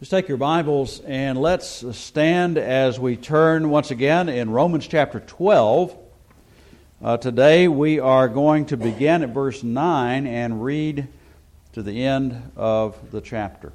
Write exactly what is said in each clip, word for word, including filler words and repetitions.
Just take your Bibles and let's stand as we turn once again in Romans chapter twelve. Uh, today we are going to begin at verse nine and read to the end of the chapter.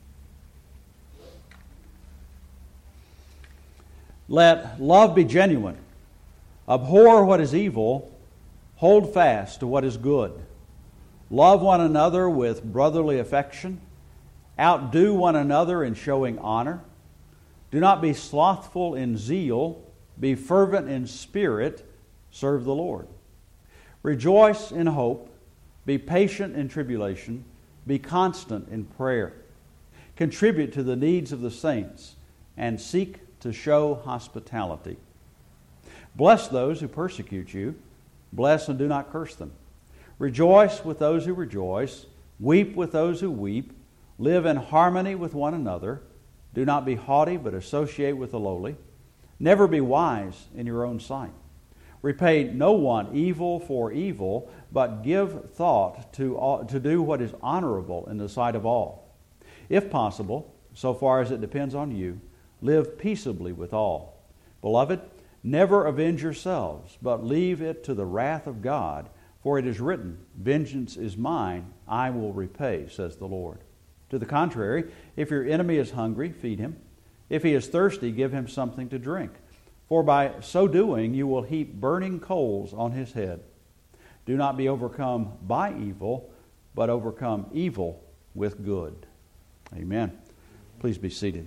Let love be genuine. Abhor what is evil. Hold fast to what is good. Love one another with brotherly affection. Outdo one another in showing honor. Do not be slothful in zeal. Be fervent in spirit. Serve the Lord. Rejoice in hope. Be patient in tribulation. Be constant in prayer. Contribute to the needs of the saints and seek to show hospitality. Bless those who persecute you. Bless and do not curse them. Rejoice with those who rejoice. Weep with those who weep. Live in harmony with one another. Do not be haughty, but associate with the lowly. Never be wise in your own sight. Repay no one evil for evil, but give thought to, to do what is honorable in the sight of all. If possible, so far as it depends on you, live peaceably with all. Beloved, never avenge yourselves, but leave it to the wrath of God, for it is written, "Vengeance is mine, I will repay," says the Lord. To the contrary, if your enemy is hungry, feed him. If he is thirsty, give him something to drink. For by so doing, you will heap burning coals on his head. Do not be overcome by evil, but overcome evil with good. Amen. Please be seated.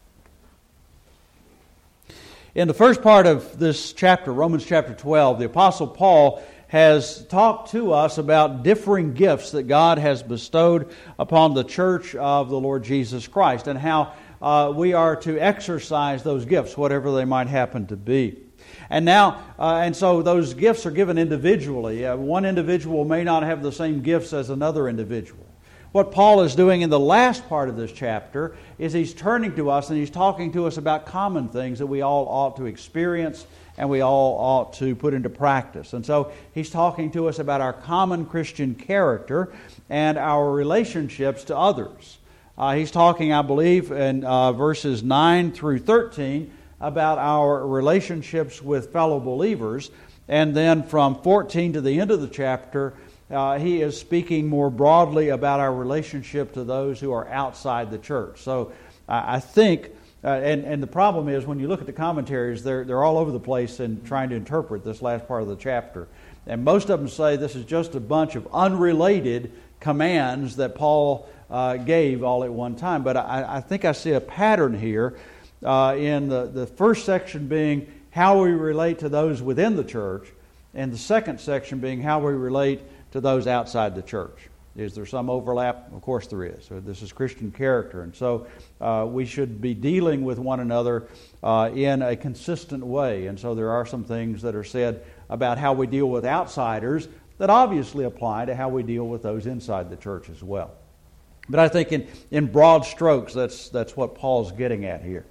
In the first part of this chapter, Romans chapter twelve, the Apostle Paul has talked to us about differing gifts that God has bestowed upon the church of the Lord Jesus Christ and how uh, we are to exercise those gifts, whatever they might happen to be. And now, uh, and so those gifts are given individually. Uh, one individual may not have the same gifts as another individual. What Paul is doing in the last part of this chapter is he's turning to us and he's talking to us about common things that we all ought to experience and we all ought to put into practice. And so he's talking to us about our common Christian character and our relationships to others. Uh, he's talking, I believe, in uh, verses nine through thirteen about our relationships with fellow believers. And then from fourteen to the end of the chapter, uh, he is speaking more broadly about our relationship to those who are outside the church. So uh, I think... Uh, and, and the problem is, when you look at the commentaries, they're, they're all over the place in trying to interpret this last part of the chapter. And most of them say this is just a bunch of unrelated commands that Paul uh, gave all at one time. But I, I think I see a pattern here uh, in the, the first section being how we relate to those within the church, and the second section being how we relate to those outside the church. Is there some overlap? Of course there is. So this is Christian character. And so uh, we should be dealing with one another uh, in a consistent way. And so there are some things that are said about how we deal with outsiders that obviously apply to how we deal with those inside the church as well. But I think in, in broad strokes, that's, that's what Paul's getting at here.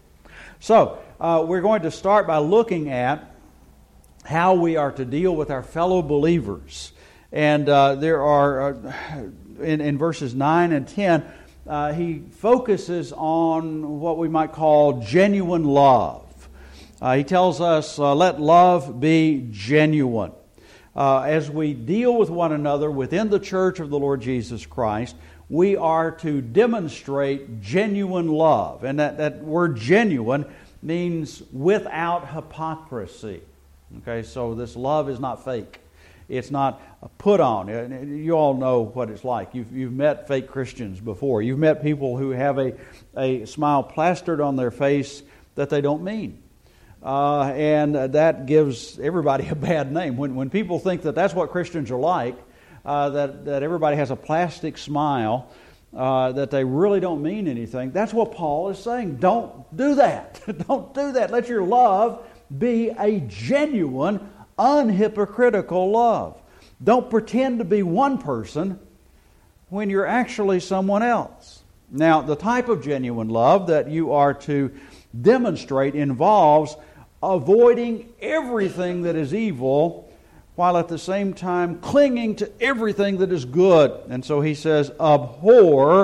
So uh, we're going to start by looking at how we are to deal with our fellow believers. And uh, there are, uh, in, in verses nine and ten, uh, he focuses on what we might call genuine love. Uh, he tells us, uh, let love be genuine. Uh, as we deal with one another within the church of the Lord Jesus Christ, we are to demonstrate genuine love. And that, that word genuine means without hypocrisy. Okay, so this love is not fake. It's not put on. You all know what it's like. You've, you've met fake Christians before. You've met people who have a, a smile plastered on their face that they don't mean. Uh, and that gives everybody a bad name. When, when people think that that's what Christians are like, uh, that, that everybody has a plastic smile, uh, that they really don't mean anything, that's what Paul is saying. Don't do that. Don't do that. Let your love be a genuine, unhypocritical love. Don't pretend to be one person when you're actually someone else. Now, the type of genuine love that you are to demonstrate involves avoiding everything that is evil while at the same time clinging to everything that is good. And so he says, abhor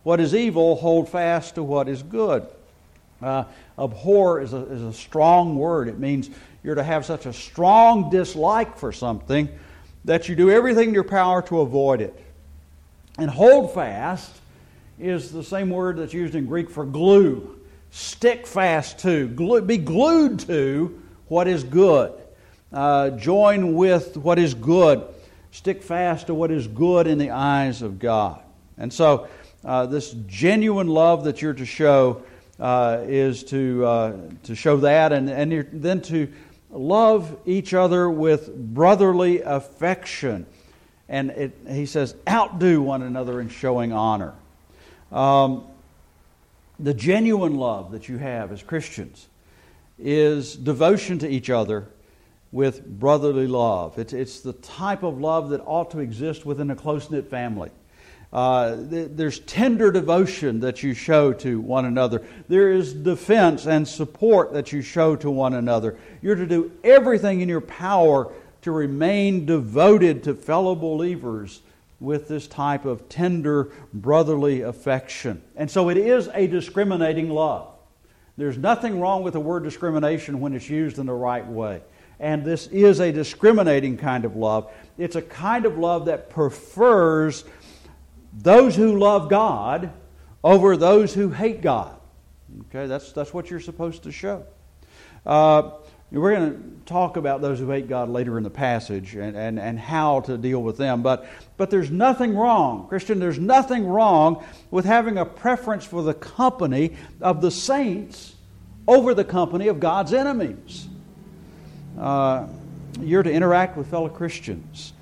what is evil, hold fast to what is good. Uh, abhor is a, is a strong word. It means you're to have such a strong dislike for something that you do everything in your power to avoid it. And hold fast is the same word that's used in Greek for glue. Stick fast to, glue, be glued to what is good. Uh, join with what is good. Stick fast to what is good in the eyes of God. And so uh, this genuine love that you're to show uh, is to uh, to show that, and, and you're then to love each other with brotherly affection. And it, he says, outdo one another in showing honor. Um, the genuine love that you have as Christians is devotion to each other with brotherly love. It's, it's the type of love that ought to exist within a close-knit family. Uh, th- there's tender devotion that you show to one another. There is defense and support that you show to one another. You're to do everything in your power to remain devoted to fellow believers with this type of tender brotherly affection. And so it is a discriminating love. There's nothing wrong with the word discrimination when it's used in the right way. And this is a discriminating kind of love. It's a kind of love that prefers those who love God over those who hate God. Okay, that's that's what you're supposed to show. Uh, we're going to talk about those who hate God later in the passage and, and, and how to deal with them. But but there's nothing wrong, Christian, there's nothing wrong with having a preference for the company of the saints over the company of God's enemies. Uh, you're to interact with fellow Christians.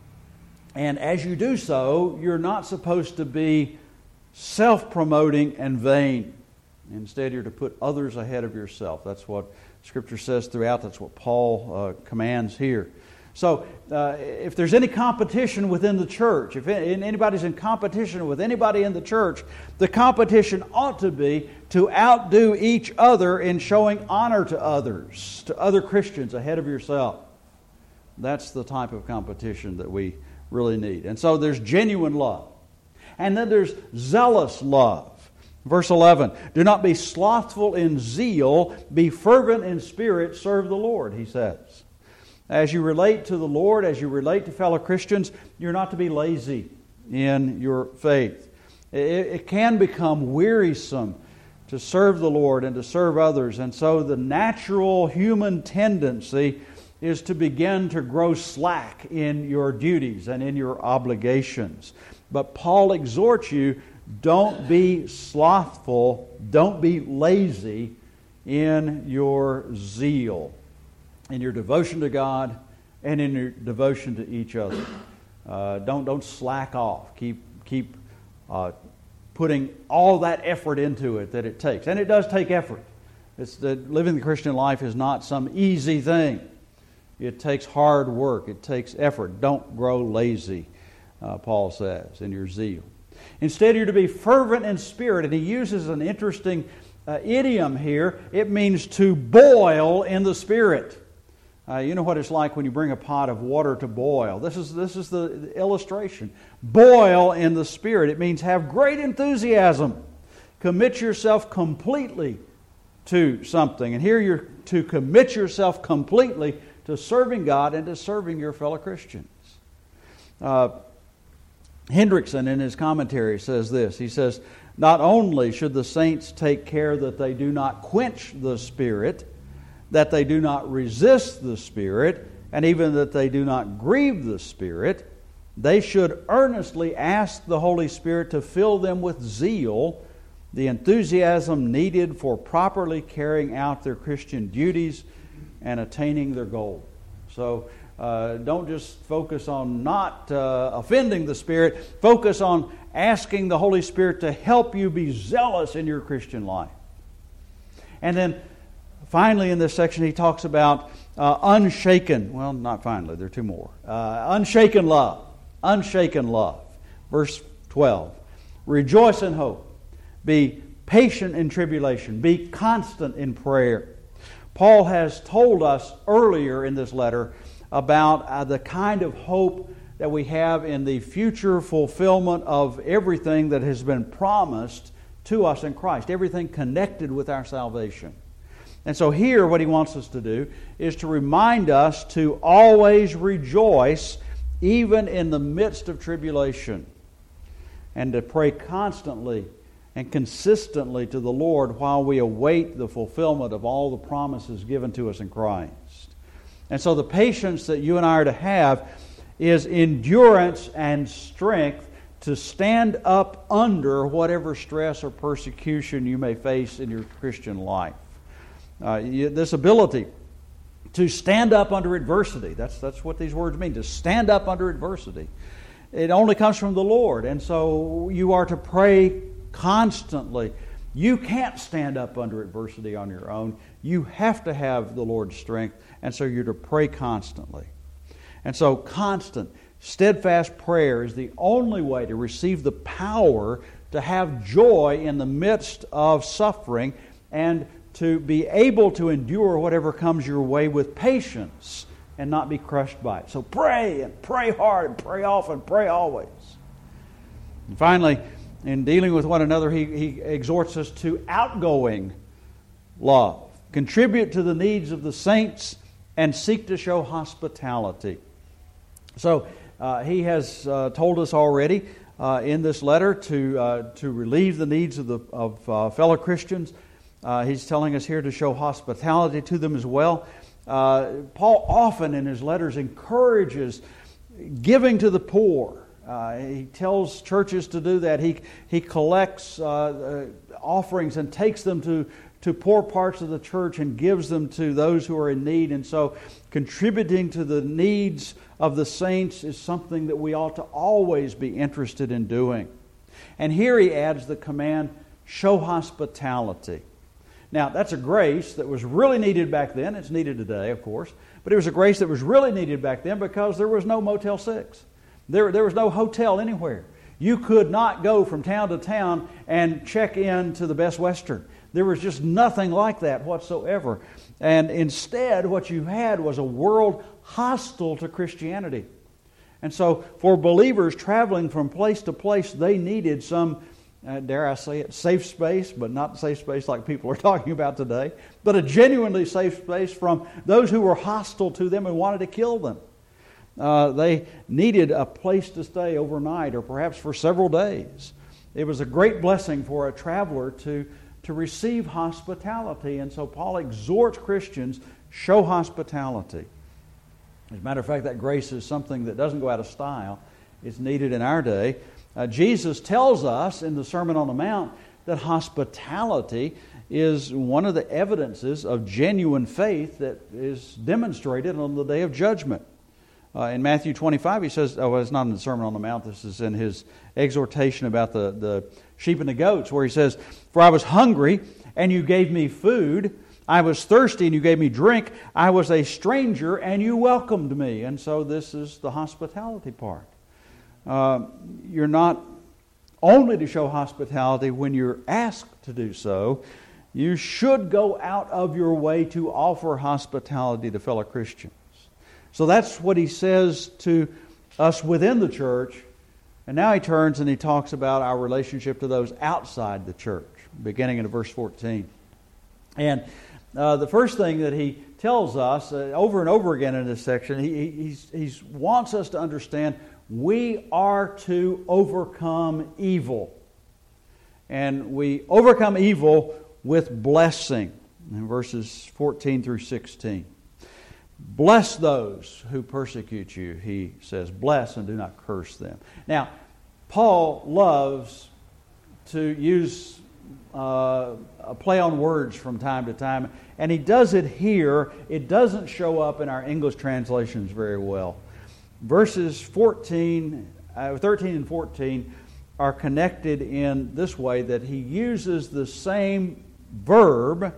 And as you do so, you're not supposed to be self-promoting and vain. Instead, you're to put others ahead of yourself. That's what Scripture says throughout. That's what Paul uh, commands here. So, uh, if there's any competition within the church, if anybody's in competition with anybody in the church, the competition ought to be to outdo each other in showing honor to others, to other Christians ahead of yourself. That's the type of competition that we really need. And so there's genuine love. And then there's zealous love. Verse eleven, do not be slothful in zeal, be fervent in spirit, serve the Lord, he says. As you relate to the Lord, as you relate to fellow Christians, you're not to be lazy in your faith. It, it can become wearisome to serve the Lord and to serve others. And so the natural human tendency is to begin to grow slack in your duties and in your obligations. But Paul exhorts you, don't be slothful, don't be lazy in your zeal, in your devotion to God and in your devotion to each other. Uh, don't don't slack off. Keep keep uh, putting all that effort into it that it takes, and it does take effort. It's that living the Christian life is not some easy thing. It takes hard work. It takes effort. Don't grow lazy, uh, Paul says, in your zeal. Instead, you're to be fervent in spirit. And he uses an interesting uh, idiom here. It means to boil in the Spirit. Uh, you know what it's like when you bring a pot of water to boil. This is, this is the, the illustration. Boil in the Spirit. It means have great enthusiasm. Commit yourself completely to something. And here you're to commit yourself completely to serving God and to serving your fellow Christians. Uh, Hendrickson in his commentary says this. He says, not only should the saints take care that they do not quench the Spirit, that they do not resist the Spirit, and even that they do not grieve the Spirit, they should earnestly ask the Holy Spirit to fill them with zeal, the enthusiasm needed for properly carrying out their Christian duties and attaining their goal. So uh, don't just focus on not uh, offending the Spirit. Focus on asking the Holy Spirit to help you be zealous in your Christian life. And then finally in this section he talks about uh, unshaken, well not finally, there are two more. Uh, unshaken love. Unshaken love. Verse twelve. Rejoice in hope. Be patient in tribulation. Be constant in prayer. Paul has told us earlier in this letter about uh, the kind of hope that we have in the future fulfillment of everything that has been promised to us in Christ, everything connected with our salvation. And so here what he wants us to do is to remind us to always rejoice even in the midst of tribulation, and to pray constantly and consistently to the Lord while we await the fulfillment of all the promises given to us in Christ. And so the patience that you and I are to have is endurance and strength to stand up under whatever stress or persecution you may face in your Christian life. Uh, you, this ability to stand up under adversity, that's, that's what these words mean, to stand up under adversity. It only comes from the Lord, and so you are to pray constantly. You can't stand up under adversity on your own. You have to have the Lord's strength, and so you're to pray constantly. And so constant, steadfast prayer is the only way to receive the power to have joy in the midst of suffering and to be able to endure whatever comes your way with patience and not be crushed by it. So pray and pray hard and pray often, pray always. And finally, in dealing with one another, he, he exhorts us to outgoing love. Contribute to the needs of the saints and seek to show hospitality. So uh, he has uh, told us already uh, in this letter to uh, to relieve the needs of the of uh, fellow Christians. Uh, he's telling us here to show hospitality to them as well. Uh, Paul often in his letters encourages giving to the poor. Uh, he tells churches to do that. He he collects uh, uh, offerings and takes them to, to poor parts of the church and gives them to those who are in need. And so contributing to the needs of the saints is something that we ought to always be interested in doing. And here he adds the command, show hospitality. Now, that's a grace that was really needed back then. It's needed today, of course. But it was a grace that was really needed back then because there was no Motel six. There, there was no hotel anywhere. You could not go from town to town and check in to the Best Western. There was just nothing like that whatsoever. And instead, what you had was a world hostile to Christianity. And so, for believers traveling from place to place, they needed some, Uh, dare I say it, safe space, but not safe space like people are talking about today, but a genuinely safe space from those who were hostile to them and wanted to kill them. Uh, they needed a place to stay overnight or perhaps for several days. It was a great blessing for a traveler to, to receive hospitality, and so Paul exhorts Christians, show hospitality. As a matter of fact, that grace is something that doesn't go out of style. It's needed in our day. Uh, Jesus tells us in the Sermon on the Mount that hospitality is one of the evidences of genuine faith that is demonstrated on the day of judgment. Uh, in Matthew twenty-five, he says, oh, well, it's not in the Sermon on the Mount, this is in his exhortation about the, the sheep and the goats, where he says, for I was hungry, and you gave me food. I was thirsty, and you gave me drink. I was a stranger, and you welcomed me. And so this is the hospitality part. Uh, you're not only to show hospitality when you're asked to do so. You should go out of your way to offer hospitality to fellow Christians. So that's what he says to us within the church. And now he turns and he talks about our relationship to those outside the church, beginning in verse fourteen. And uh, the first thing that he tells us uh, over and over again in this section, he he's, he's wants us to understand we are to overcome evil. And we overcome evil with blessing. In verses fourteen through sixteen. Bless those who persecute you, he says. Bless and do not curse them. Now, Paul loves to use uh, a play on words from time to time. And he does it here. It doesn't show up in our English translations very well. Verses fourteen, uh, thirteen and fourteen are connected in this way, that he uses the same verb,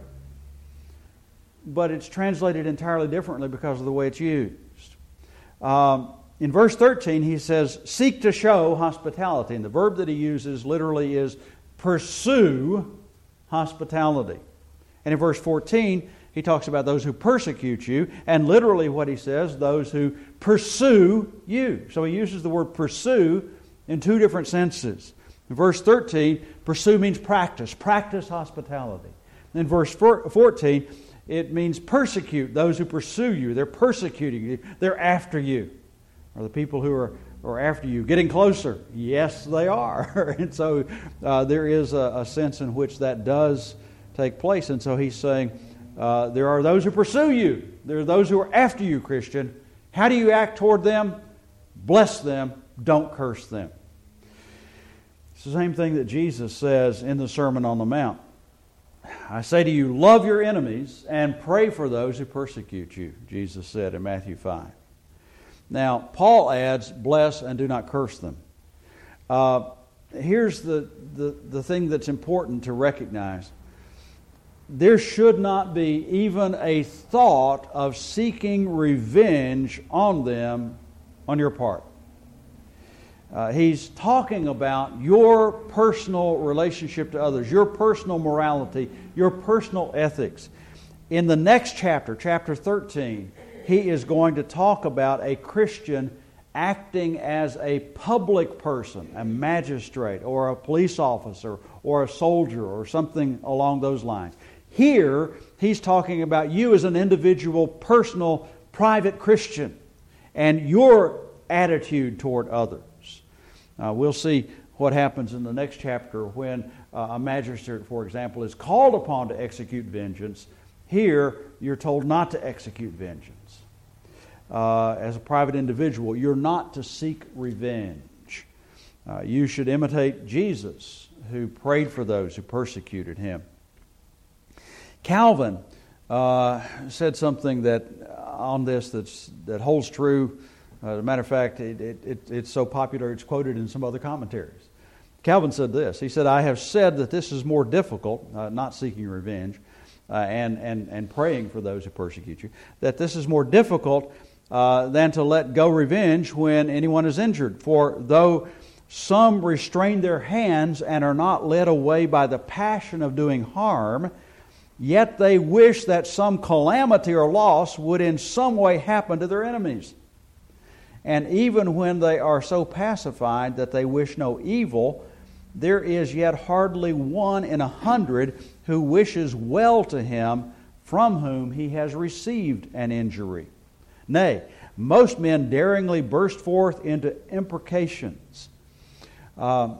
but it's translated entirely differently because of the way it's used. Um, in verse thirteen, he says, seek to show hospitality. And the verb that he uses literally is pursue hospitality. And in verse fourteen, He talks about those who persecute you, and literally what he says, those who pursue you. So he uses the word pursue in two different senses. In verse thirteen, pursue means practice, practice hospitality. In verse fourteen, it means persecute, those who pursue you. They're persecuting you. They're after you. Are the people who are, are after you getting closer? Yes, they are. And so uh, there is a, a sense in which that does take place. And so he's saying, uh, there are those who pursue you. There are those who are after you, Christian. How do you act toward them? Bless them. Don't curse them. It's the same thing that Jesus says in the Sermon on the Mount. I say to you, love your enemies and pray for those who persecute you, Jesus said in Matthew five. Now, Paul adds, bless and do not curse them. Uh, here's the, the, the thing that's important to recognize. There should not be even a thought of seeking revenge on them on your part. Uh, he's talking about your personal relationship to others, your personal morality, your personal ethics. In the next chapter, chapter thirteen, he is going to talk about a Christian acting as a public person, a magistrate or a police officer or a soldier or something along those lines. Here, he's talking about you as an individual, personal, private Christian and your attitude toward others. Uh, we'll see what happens in the next chapter when uh, a magistrate, for example, is called upon to execute vengeance. Here, you're told not to execute vengeance. Uh, as a private individual, you're not to seek revenge. Uh, you should imitate Jesus, who prayed for those who persecuted him. Calvin uh, said something that on this that's, that holds true. Uh, as a matter of fact, it, it, it, it's so popular it's quoted in some other commentaries. Calvin said this. He said, I have said that this is more difficult, uh, not seeking revenge, uh, and, and, and praying for those who persecute you, that this is more difficult uh, than to let go revenge when anyone is injured. For though some restrain their hands and are not led away by the passion of doing harm, yet they wish that some calamity or loss would in some way happen to their enemies. And even when they are so pacified that they wish no evil, there is yet hardly one in a hundred who wishes well to him from whom he has received an injury. Nay, most men daringly burst forth into imprecations. Uh,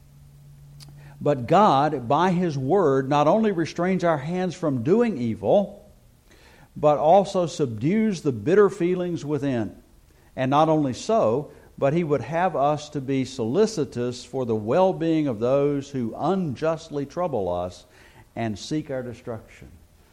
but God, by His Word, not only restrains our hands from doing evil, but also subdues the bitter feelings within. And not only so, but He would have us to be solicitous for the well-being of those who unjustly trouble us and seek our destruction.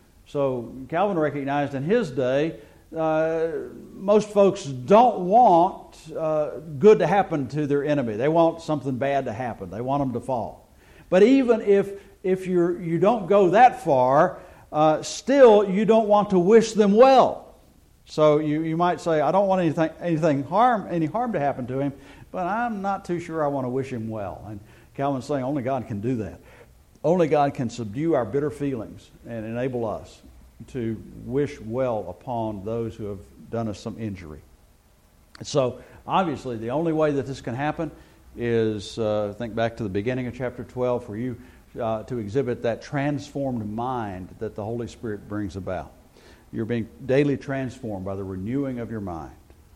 So Calvin recognized in his day, uh, most folks don't want uh, good to happen to their enemy. They want something bad to happen. They want them to fall. But even if if you're you don't go that far, uh, still you don't want to wish them well. So you, you might say, I don't want anything anything harm any harm to happen to him, but I'm not too sure I want to wish him well. And Calvin's saying only God can do that. Only God can subdue our bitter feelings and enable us to wish well upon those who have done us some injury. So obviously the only way that this can happen is, uh, think back to the beginning of chapter twelve, for you uh, to exhibit that transformed mind that the Holy Spirit brings about. You're being daily transformed by the renewing of your mind.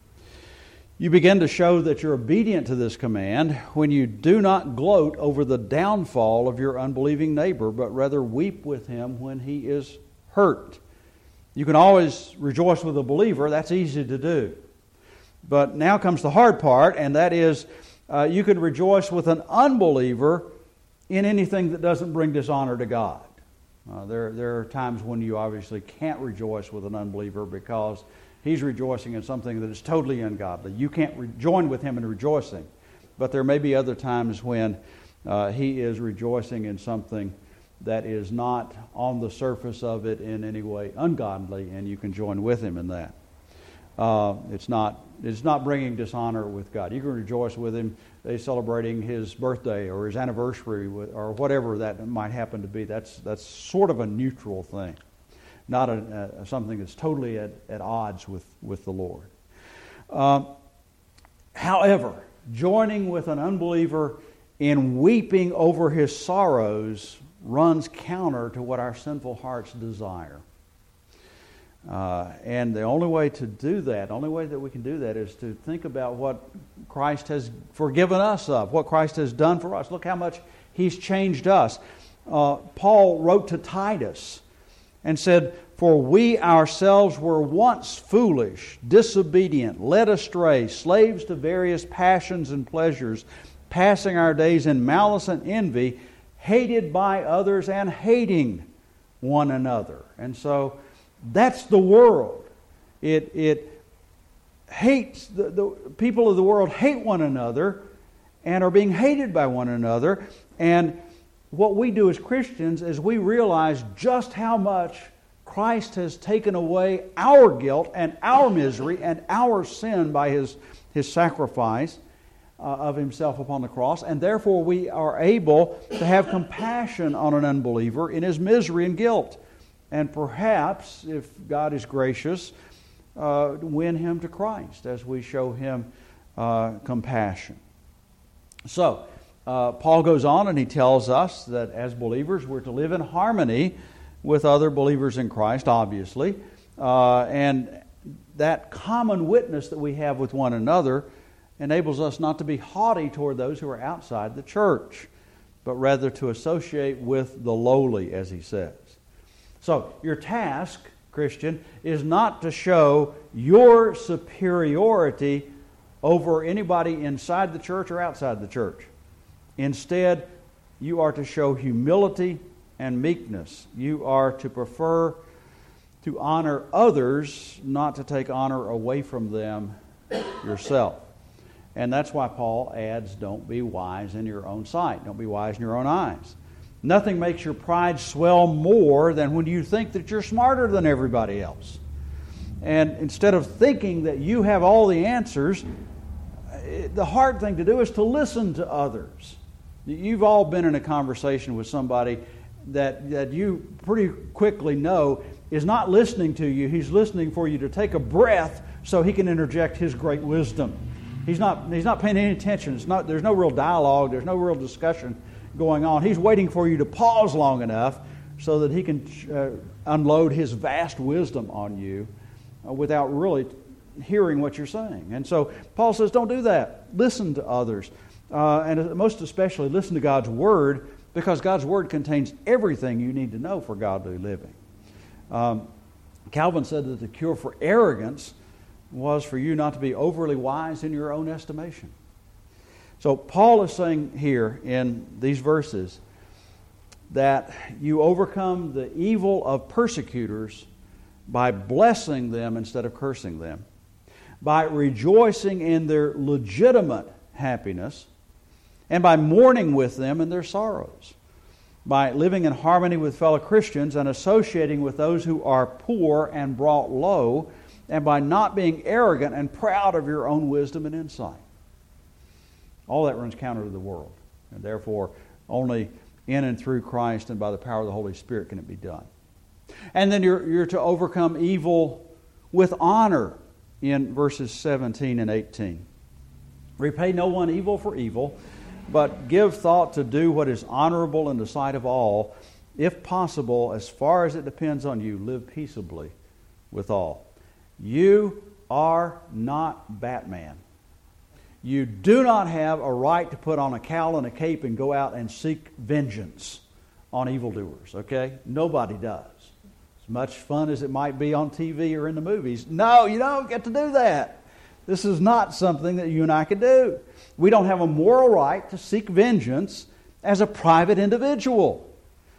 You begin to show that you're obedient to this command when you do not gloat over the downfall of your unbelieving neighbor, but rather weep with him when he is hurt. You can always rejoice with a believer. That's easy to do. But now comes the hard part, and that is uh, you can rejoice with an unbeliever in anything that doesn't bring dishonor to God. Uh, there, there are times when you obviously can't rejoice with an unbeliever because he's rejoicing in something that is totally ungodly. You can't re- join with him in rejoicing. But there may be other times when uh, he is rejoicing in something that is not on the surface of it in any way ungodly, and you can join with him in that. Uh, it's not it's not bringing dishonor with God. You can rejoice with him uh, celebrating his birthday or his anniversary or whatever that might happen to be. That's that's sort of a neutral thing. not a, a, something that's totally at, at odds with, with the Lord. Uh, however, joining with an unbeliever in weeping over his sorrows runs counter to what our sinful hearts desire. Uh, and the only way to do that, the only way that we can do that is to think about what Christ has forgiven us of, what Christ has done for us. Look how much He's changed us. Uh, Paul wrote to Titus and said, "For we ourselves were once foolish, disobedient, led astray, slaves to various passions and pleasures, passing our days in malice and envy, hated by others and hating one another." And so that's the world. It it hates, the, the people of the world hate one another and are being hated by one another. And what we do as Christians is we realize just how much Christ has taken away our guilt and our misery and our sin by His, his sacrifice uh, of Himself upon the cross. And therefore we are able to have compassion on an unbeliever in his misery and guilt. And perhaps, if God is gracious, uh, win him to Christ as we show him uh, compassion. So, uh, Paul goes on and he tells us that as believers we're to live in harmony with other believers in Christ, obviously. Uh, and that common witness that we have with one another enables us not to be haughty toward those who are outside the church, but rather to associate with the lowly, as he says. So, your task, Christian, is not to show your superiority over anybody inside the church or outside the church. Instead, you are to show humility and meekness. You are to prefer to honor others, not to take honor away from them yourself. And that's why Paul adds, don't be wise in your own sight. Don't be wise in your own eyes. Nothing makes your pride swell more than when you think that you're smarter than everybody else. And instead of thinking that you have all the answers, the hard thing to do is to listen to others. You've all been in a conversation with somebody that, that you pretty quickly know is not listening to you. He's listening for you to take a breath so he can interject his great wisdom. He's not, he's not paying any attention. It's not, there's no real dialogue. There's no real discussion going on. He's waiting for you to pause long enough so that he can uh, unload his vast wisdom on you uh, without really hearing what you're saying. And so Paul says, don't do that. Listen to others. Uh, and most especially, listen to God's Word, because God's Word contains everything you need to know for godly living. Um, Calvin said that the cure for arrogance was for you not to be overly wise in your own estimation. So Paul is saying here in these verses that you overcome the evil of persecutors by blessing them instead of cursing them, by rejoicing in their legitimate happiness, and by mourning with them in their sorrows, by living in harmony with fellow Christians and associating with those who are poor and brought low, and by not being arrogant and proud of your own wisdom and insight. All that runs counter to the world, and therefore only in and through Christ and by the power of the Holy Spirit can it be done. And then you're, you're to overcome evil with honor in verses seventeen and eighteen. Repay no one evil for evil, but give thought to do what is honorable in the sight of all. If possible, as far as it depends on you, live peaceably with all. You are not Batman. You do not have a right to put on a cowl and a cape and go out and seek vengeance on evildoers, okay? Nobody does. As much fun as it might be on T V or in the movies, no, you don't get to do that. This is not something that you and I could do. We don't have a moral right to seek vengeance as a private individual.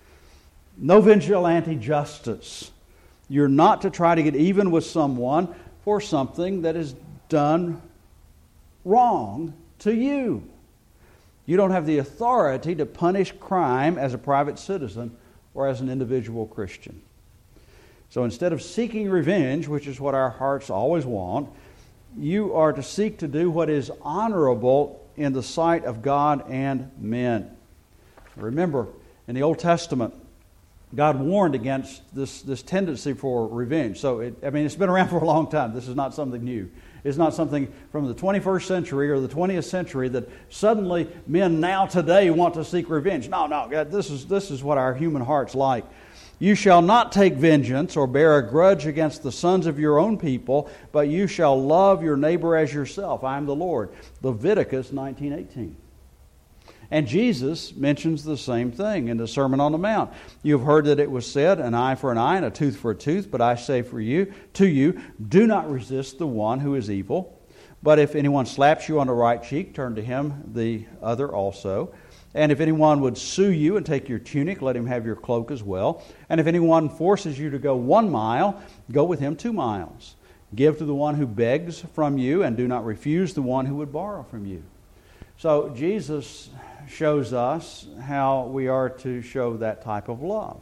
No vigilante justice. You're not to try to get even with someone for something that is done wrong to you. You don't have the authority to punish crime as a private citizen or as an individual Christian. So instead of seeking revenge, which is what our hearts always want, you are to seek to do what is honorable in the sight of God and men. Remember, in the Old Testament, God warned against this, this tendency for revenge. So, it, I mean, it's been around for a long time. This is not something new. It's not something from the twenty-first century or the twentieth century that suddenly men now today want to seek revenge. No, no, God, this is, this is what our human heart's like. You shall not take vengeance or bear a grudge against the sons of your own people, but you shall love your neighbor as yourself. I am the Lord. Leviticus nineteen eighteen. And Jesus mentions the same thing in the Sermon on the Mount. You have heard that it was said, an eye for an eye and a tooth for a tooth, but I say for you, to you, do not resist the one who is evil. But if anyone slaps you on the right cheek, turn to him the other also. And if anyone would sue you and take your tunic, let him have your cloak as well. And if anyone forces you to go one mile, go with him two miles. Give to the one who begs from you, and do not refuse the one who would borrow from you. So Jesus shows us how we are to show that type of love.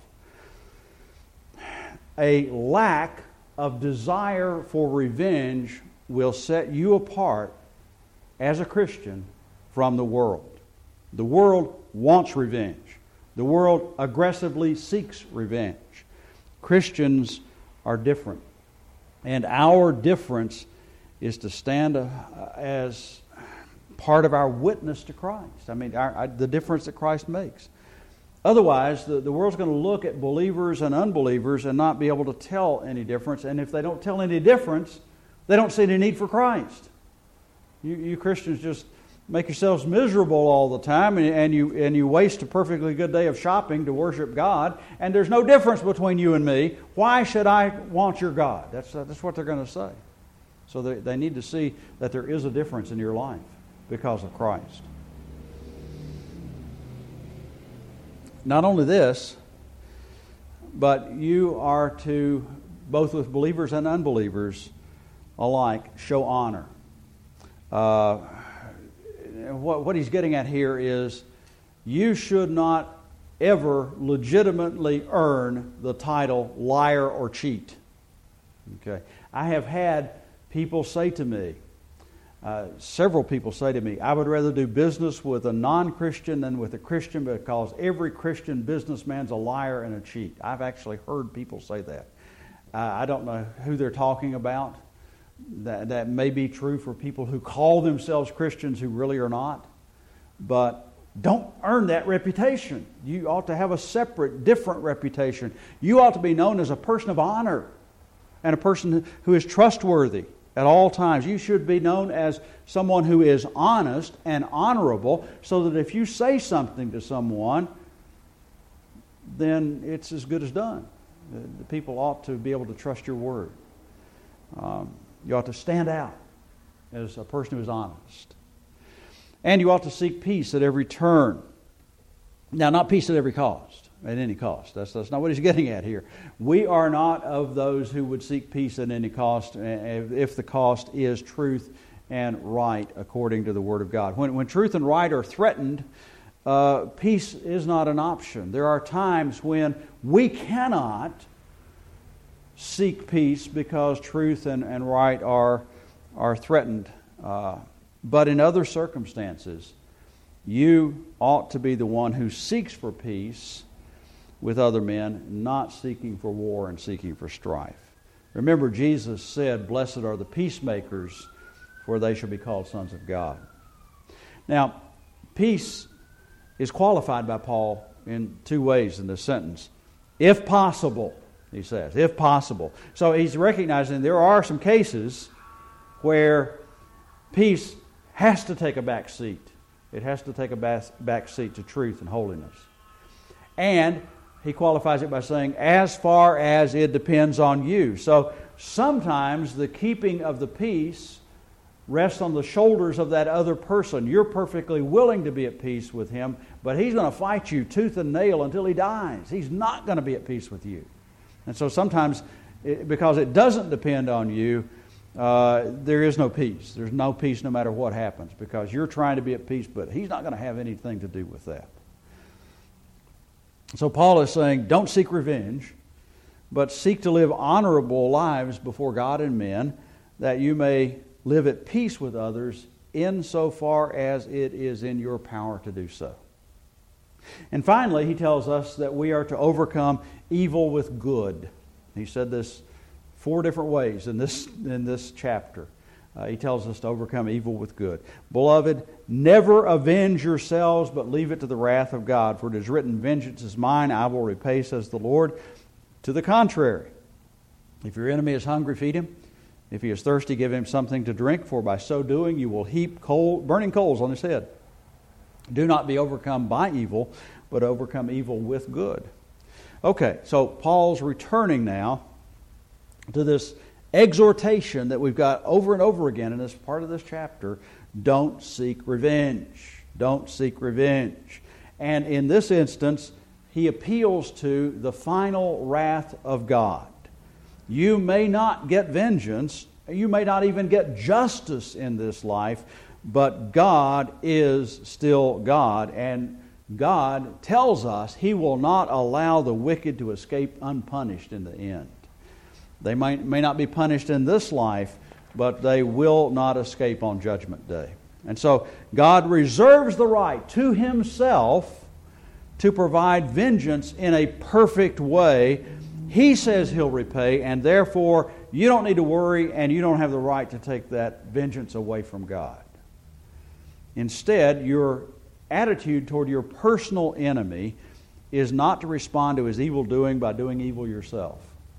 A lack of desire for revenge will set you apart as a Christian from the world. The world wants revenge. The world aggressively seeks revenge. Christians are different. And our difference is to stand uh, as part of our witness to Christ. I mean, our, our, the difference that Christ makes. Otherwise, the, the world's going to look at believers and unbelievers and not be able to tell any difference. And if they don't tell any difference, they don't see any need for Christ. You, you Christians just make yourselves miserable all the time, and, and you and you waste a perfectly good day of shopping to worship God, and there's no difference between you and me. Why should I want your God? That's, uh, that's what they're going to say. So they, they need to see that there is a difference in your life because of Christ. Not only this, but you are to, both with believers and unbelievers alike, show honor. Uh, what, what he's getting at here is you should not ever legitimately earn the title liar or cheat. Okay, I have had people say to me, Uh, several people say to me, I would rather do business with a non-Christian than with a Christian because every Christian businessman's a liar and a cheat. I've actually heard people say that. Uh, I don't know who they're talking about. That, that may be true for people who call themselves Christians who really are not. But don't earn that reputation. You ought to have a separate, different reputation. You ought to be known as a person of honor and a person who is trustworthy. At all times, you should be known as someone who is honest and honorable, so that if you say something to someone, then it's as good as done. The people ought to be able to trust your word. Um, you ought to stand out as a person who is honest. And you ought to seek peace at every turn. Now, not peace at every cost. At any cost. That's, that's not what he's getting at here. We are not of those who would seek peace at any cost if the cost is truth and right according to the Word of God. When, when truth and right are threatened, uh, peace is not an option. There are times when we cannot seek peace because truth and, and right are, are threatened. Uh, but in other circumstances, you ought to be the one who seeks for peace with other men, not seeking for war and seeking for strife. Remember, Jesus said, blessed are the peacemakers, for they shall be called sons of God. Now, peace is qualified by Paul in two ways in this sentence. If possible, he says, if possible. So he's recognizing there are some cases where peace has to take a back seat. It has to take a back seat to truth and holiness. And he qualifies it by saying, as far as it depends on you. So sometimes the keeping of the peace rests on the shoulders of that other person. You're perfectly willing to be at peace with him, but he's going to fight you tooth and nail until he dies. He's not going to be at peace with you. And so sometimes, it, because it doesn't depend on you, uh, there is no peace. There's no peace no matter what happens, because you're trying to be at peace, but he's not going to have anything to do with that. So Paul is saying, don't seek revenge, but seek to live honorable lives before God and men, that you may live at peace with others insofar as it is in your power to do so. And finally, he tells us that we are to overcome evil with good. He said this four different ways in this, in this chapter. Uh, he tells us to overcome evil with good. Beloved, never avenge yourselves, but leave it to the wrath of God. For it is written, vengeance is mine, I will repay, says the Lord. To the contrary, if your enemy is hungry, feed him. If he is thirsty, give him something to drink, for by so doing you will heap coal, burning coals on his head. Do not be overcome by evil, but overcome evil with good. Okay, so Paul's returning now to this exhortation that we've got over and over again in this part of this chapter. Don't seek revenge. Don't seek revenge. And in this instance, he appeals to the final wrath of God. You may not get vengeance, you may not even get justice in this life, but God is still God, and God tells us He will not allow the wicked to escape unpunished in the end. They may, may not be punished in this life, but they will not escape on Judgment Day. And so God reserves the right to Himself to provide vengeance in a perfect way. He says He'll repay, and therefore you don't need to worry, and you don't have the right to take that vengeance away from God. Instead, your attitude toward your personal enemy is not to respond to his evil doing by doing evil yourself.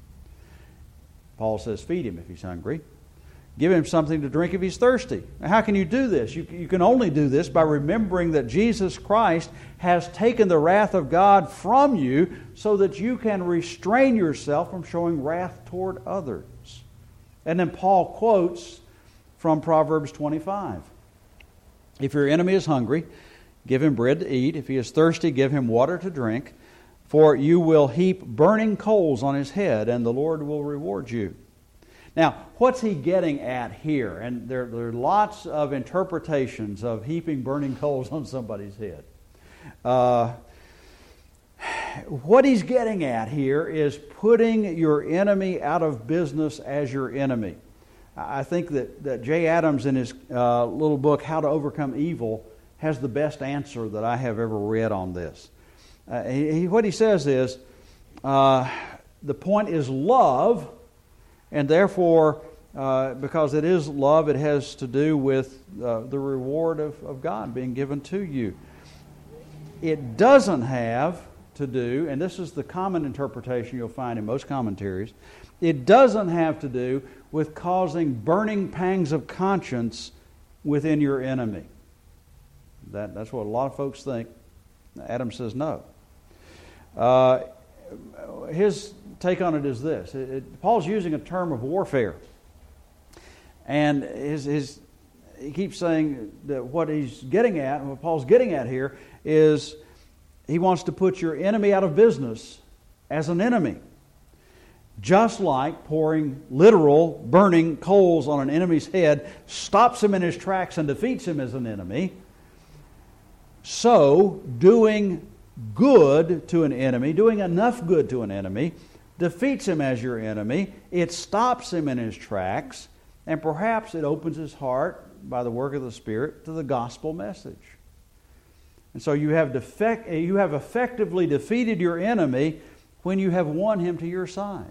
Paul says, feed him if he's hungry. Give him something to drink if he's thirsty. Now, how can you do this? You, you can only do this by remembering that Jesus Christ has taken the wrath of God from you so that you can restrain yourself from showing wrath toward others. And then Paul quotes from Proverbs twenty-five. If your enemy is hungry, give him bread to eat. If he is thirsty, give him water to drink. For you will heap burning coals on his head, and the Lord will reward you. Now, what's he getting at here? And there, there are lots of interpretations of heaping burning coals on somebody's head. Uh, what he's getting at here is putting your enemy out of business as your enemy. I think that, that Jay Adams in his uh, little book, How to Overcome Evil, has the best answer that I have ever read on this. Uh, he, what he says is, uh, the point is love, and therefore, uh, because it is love, it has to do with uh, the reward of, of God being given to you. It doesn't have to do, and this is the common interpretation you'll find in most commentaries, it doesn't have to do with causing burning pangs of conscience within your enemy. That, that's what a lot of folks think. Adam says no. Uh, his take on it is this. It, it, Paul's using a term of warfare. And his, his, he keeps saying that what he's getting at, what Paul's getting at here, is he wants to put your enemy out of business as an enemy. Just like pouring literal burning coals on an enemy's head stops him in his tracks and defeats him as an enemy, so doing good to an enemy, doing enough good to an enemy, defeats him as your enemy. It stops him in his tracks, and perhaps it opens his heart by the work of the Spirit to the gospel message. And so you have defect, you have effectively defeated your enemy when you have won him to your side.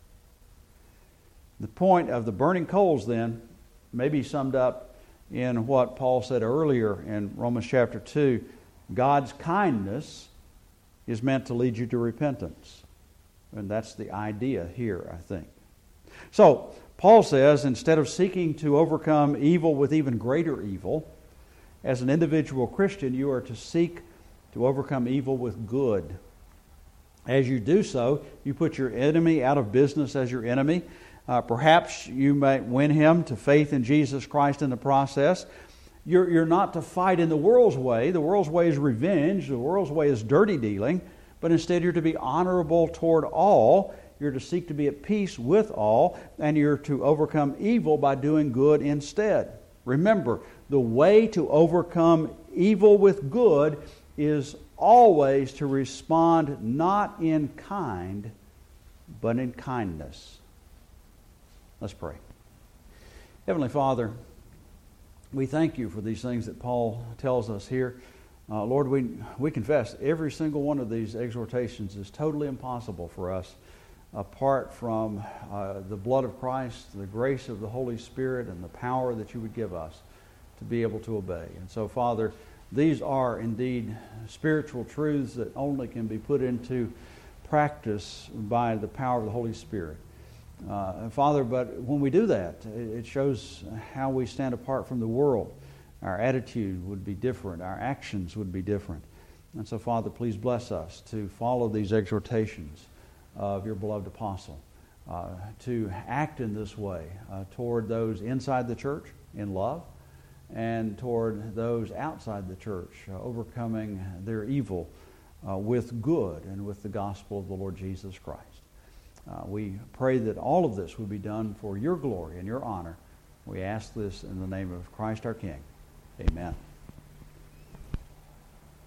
The point of the burning coals then may be summed up in what Paul said earlier in Romans chapter two. God's kindness is meant to lead you to repentance. And that's the idea here, I think. So, Paul says, instead of seeking to overcome evil with even greater evil, as an individual Christian, you are to seek to overcome evil with good. As you do so, you put your enemy out of business as your enemy. Uh, perhaps you might win him to faith in Jesus Christ in the process. You're, you're not to fight in the world's way. The world's way is revenge. The world's way is dirty dealing. But instead you're to be honorable toward all. You're to seek to be at peace with all. And you're to overcome evil by doing good instead. Remember, the way to overcome evil with good is always to respond not in kind, but in kindness. Let's pray. Heavenly Father, we thank you for these things that Paul tells us here Uh, Lord, we, we confess every single one of these exhortations is totally impossible for us apart from uh, the blood of Christ, the grace of the Holy Spirit, and the power that you would give us to be able to obey. And so, Father, these are indeed spiritual truths that only can be put into practice by the power of the Holy Spirit. Uh, Father, but when we do that, it shows how we stand apart from the world. Our attitude would be different. Our actions would be different. And so, Father, please bless us to follow these exhortations of your beloved apostle, uh, to act in this way uh, toward those inside the church in love, and toward those outside the church, uh, overcoming their evil uh, with good and with the gospel of the Lord Jesus Christ. Uh, we pray that all of this would be done for your glory and your honor. We ask this in the name of Christ our King. Amen.